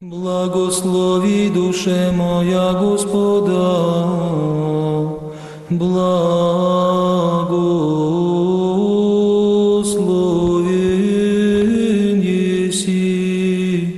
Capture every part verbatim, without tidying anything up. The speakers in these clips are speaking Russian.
Благослови, душе моя, Господа, благословен еси,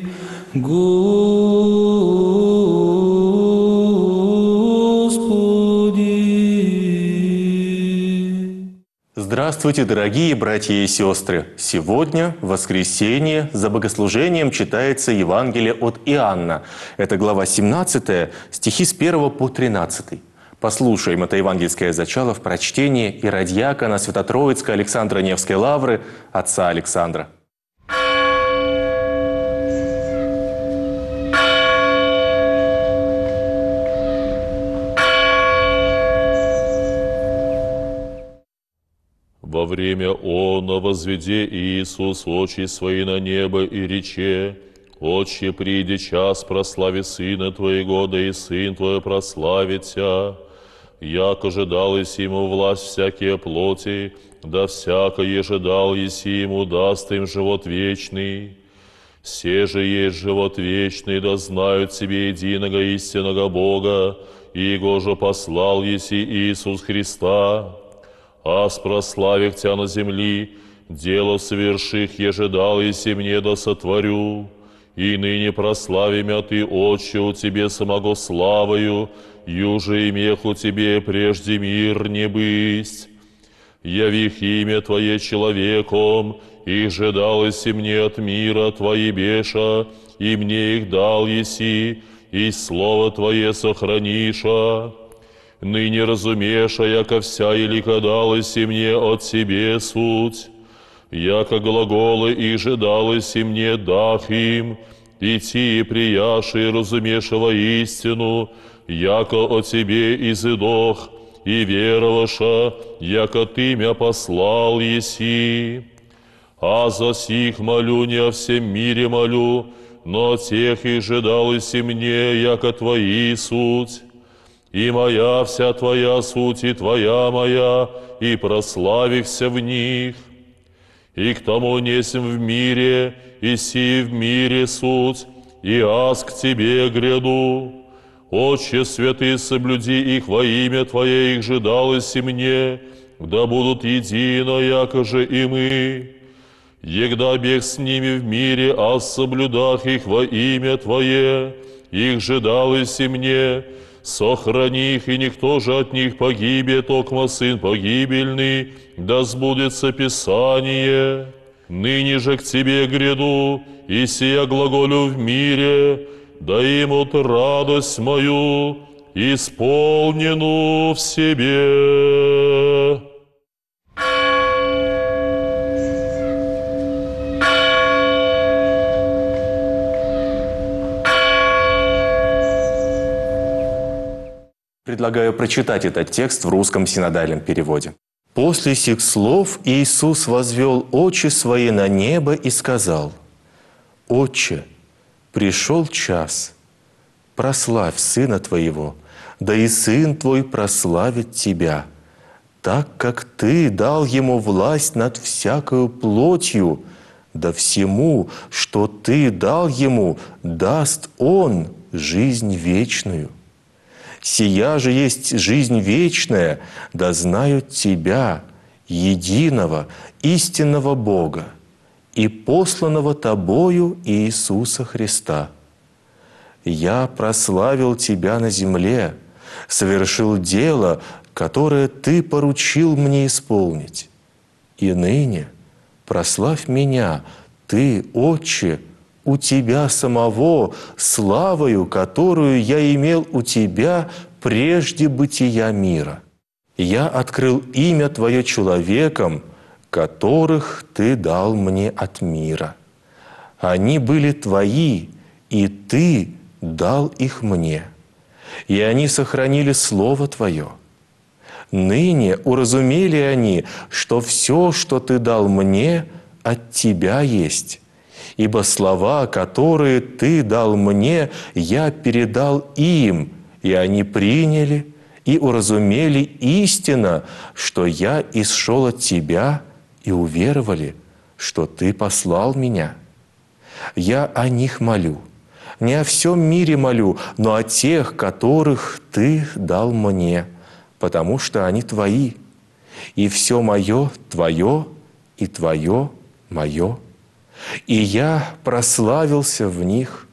Господи. Здравствуйте, дорогие братья и сестры! Сегодня, в воскресенье, за богослужением читается Евангелие от Иоанна. Это глава семнадцатая, стихи с первого по тринадцатый. Послушаем это евангельское зачало в прочтении иродиакона Свято-Троицкой Александра Невской лавры, отца Александра. Во время оно возведе Иисус очи свои на небо и рече: «Отче, приди час, прослави Сына Твоего, да и Сын Твой прославит Тя. Яко же дал еси Ему власть всякие плоти, да всякое же дал еси Ему, даст им живот вечный. Се же есть живот вечный, да знают себе единого истинного Бога, и Его же послал еси Иисус Христа. Аз прославих Тя на земли, дело соверших, еже дал еси мне, да сотворю. И ныне прослави мя Ты, Отче, у Тебе самого славою, юже имех у Тебе прежде мир не бысть. Явих имя Твое человеком, их же дал еси мне от мира Твои беша, и мне их дал еси, и слово Твое сохраниша. Ныне разумеша, яко вся елика далася мне от себе суть, яко глаголы их же далася мне дах им, и ти прияши разумеша воистину, яко от тебе изыдох, и вероваша, яко ты мя послал еси. А за сих молю, не о всем мире молю, но о тех их же далася мне, яко Твои суть. И моя вся Твоя суть, и Твоя моя, и прославихся в них. И к тому несем в мире, и си в мире суть, и аз к Тебе гряду. Отче святый, соблюди их во имя Твое, их же далось и мне, да будут едино, яко же и мы. Егда бег с ними в мире, аз соблюдах их во имя Твое, их же далось и мне, сохрани их, и никто же от них погибет, токмо сын погибельный, да сбудется Писание. Ныне же к Тебе гряду, и сия глаголю в мире, да имут радость мою, исполнену в себе». Предлагаю прочитать этот текст в русском синодальном переводе. «После сих слов Иисус возвел очи свои на небо и сказал: Отче, пришел час, прославь Сына Твоего, да и Сын Твой прославит Тебя, так как Ты дал Ему власть над всякою плотью, да всему, что Ты дал Ему, даст Он жизнь вечную. Сия же есть жизнь вечная, да знают Тебя, единого, истинного Бога, и посланного Тобою Иисуса Христа. Я прославил Тебя на земле, совершил дело, которое Ты поручил мне исполнить. И ныне прославь Меня, Ты, Отче, у Тебя самого, славою, которую я имел у Тебя прежде бытия мира. Я открыл имя Твое человеком, которых Ты дал мне от мира. Они были Твои, и Ты дал их мне, и они сохранили Слово Твое. Ныне уразумели они, что все, что Ты дал мне, от Тебя есть. Ибо слова, которые Ты дал мне, я передал им, и они приняли и уразумели истинно, что я исшел от Тебя, и уверовали, что Ты послал Меня. Я о них молю. Не о всем мире молю, но о тех, которых Ты дал мне, потому что они Твои. И все мое Твое, и Твое мое. И я прославился в них.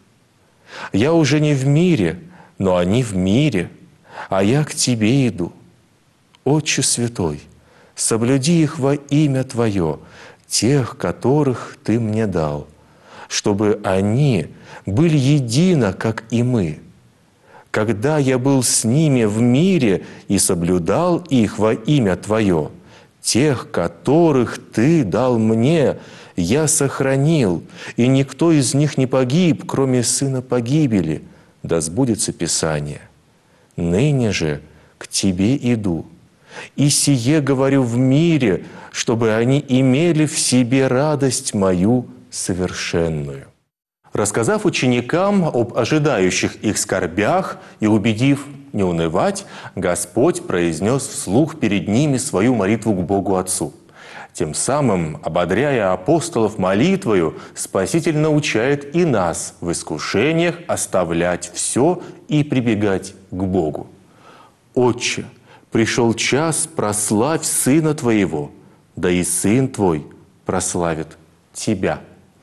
Я уже не в мире, но они в мире, а я к Тебе иду. Отче Святой, соблюди их во имя Твое, тех, которых Ты мне дал, чтобы они были едино, как и мы. Когда я был с ними в мире и соблюдал их во имя Твое, тех, которых Ты дал мне, я сохранил, и никто из них не погиб, кроме сына погибели. Да сбудется Писание. Ныне же к Тебе иду, и сие говорю в мире, чтобы они имели в себе радость мою совершенную». Рассказав ученикам об ожидающих их скорбях и убедив не унывать, Господь произнес вслух перед ними свою молитву к Богу Отцу. Тем самым, ободряя апостолов молитвою, Спаситель научает и нас в искушениях оставлять все и прибегать к Богу. «Отче, пришел час, прославь Сына Твоего, да и Сын Твой прославит Тебя».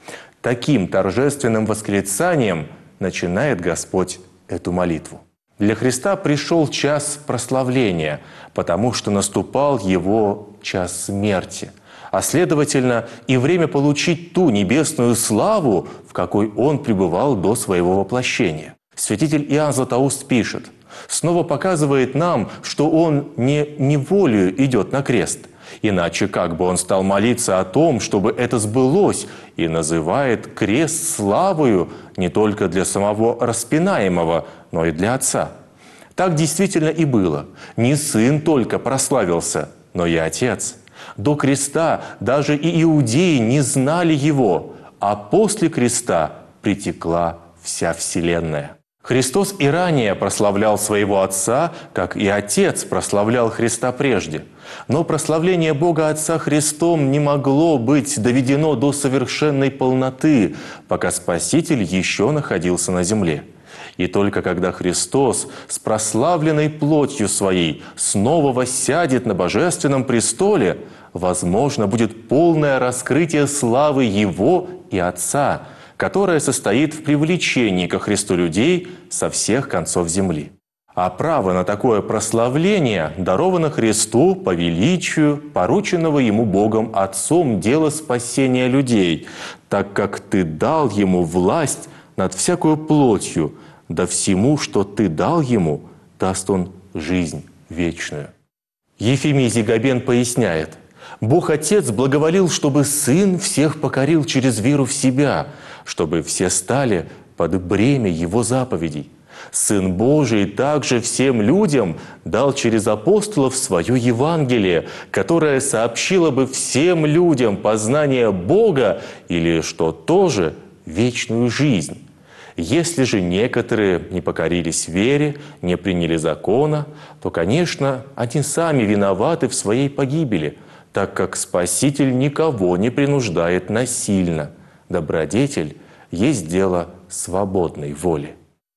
Таким торжественным восклицанием начинает Господь эту молитву. Для Христа пришел час прославления, потому что наступал Его час смерти, а следовательно и время получить ту небесную славу, в какой Он пребывал до Своего воплощения. Святитель Иоанн Златоуст пишет, снова показывает нам, что Он не неволею идет на крест, иначе как бы Он стал молиться о том, чтобы это сбылось, и называет крест славою не только для самого распинаемого, но и для Отца. Так действительно и было. Не Сын только прославился, но и Отец. До креста даже и иудеи не знали Его, а после креста притекла вся вселенная. Христос и ранее прославлял своего Отца, как и Отец прославлял Христа прежде. Но прославление Бога Отца Христом не могло быть доведено до совершенной полноты, пока Спаситель еще находился на земле. И только когда Христос с прославленной плотью Своей снова воссядет на божественном престоле, возможно будет полное раскрытие славы Его и Отца, которое состоит в привлечении ко Христу людей со всех концов земли. А право на такое прославление даровано Христу по величию порученного Ему Богом Отцом дела спасения людей, так как Ты дал Ему власть над всякою плотью, да всему, что Ты дал Ему, даст Он жизнь вечную. Ефимий Зигабен поясняет, Бог Отец благоволил, чтобы Сын всех покорил через веру в Себя, чтобы все стали под бремя Его заповедей. Сын Божий также всем людям дал через апостолов свое Евангелие, которое сообщило бы всем людям познание Бога или, что тоже, вечную жизнь. Если же некоторые не покорились вере, не приняли закона, то, конечно, они сами виноваты в своей погибели, так как Спаситель никого не принуждает насильно. Добродетель есть дело свободной воли.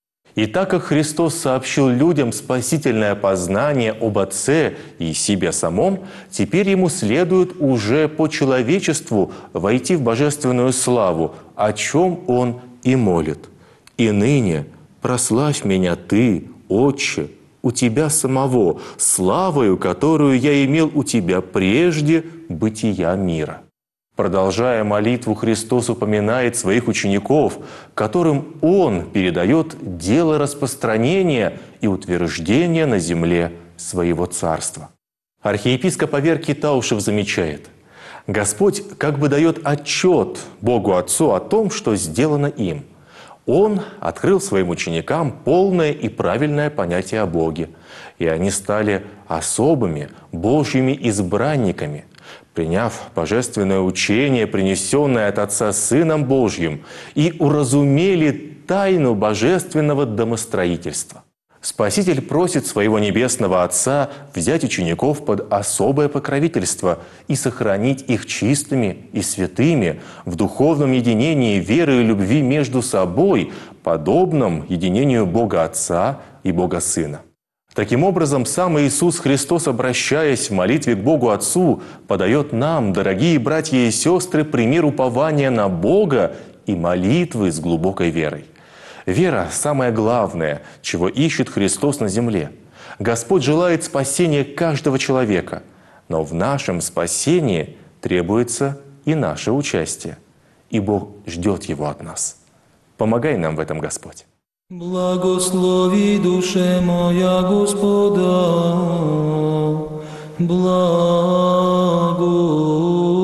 И так как Христос сообщил людям спасительное познание об Отце и себе самом, теперь Ему следует уже по человечеству войти в божественную славу, о чем Он и молит. «И ныне прославь меня Ты, Отче, у Тебя самого, славою, которую я имел у Тебя прежде бытия мира». Продолжая молитву, Христос упоминает своих учеников, которым Он передает дело распространения и утверждения на земле Своего Царства. Архиепископ Аверкий Таушев замечает, Господь как бы дает отчет Богу Отцу о том, что сделано им. Он открыл своим ученикам полное и правильное понятие о Боге, и они стали особыми Божьими избранниками, приняв божественное учение, принесенное от Отца Сыном Божьим, и уразумели тайну божественного домостроительства. Спаситель просит своего Небесного Отца взять учеников под особое покровительство и сохранить их чистыми и святыми в духовном единении веры и любви между собой, подобном единению Бога Отца и Бога Сына. Таким образом, сам Иисус Христос, обращаясь в молитве к Богу Отцу, подает нам, дорогие братья и сестры, пример упования на Бога и молитвы с глубокой верой. Вера – самое главное, чего ищет Христос на земле. Господь желает спасения каждого человека, но в нашем спасении требуется и наше участие, и Бог ждет его от нас. Помогай нам в этом, Господь. Благослови душе моя Господа, благо.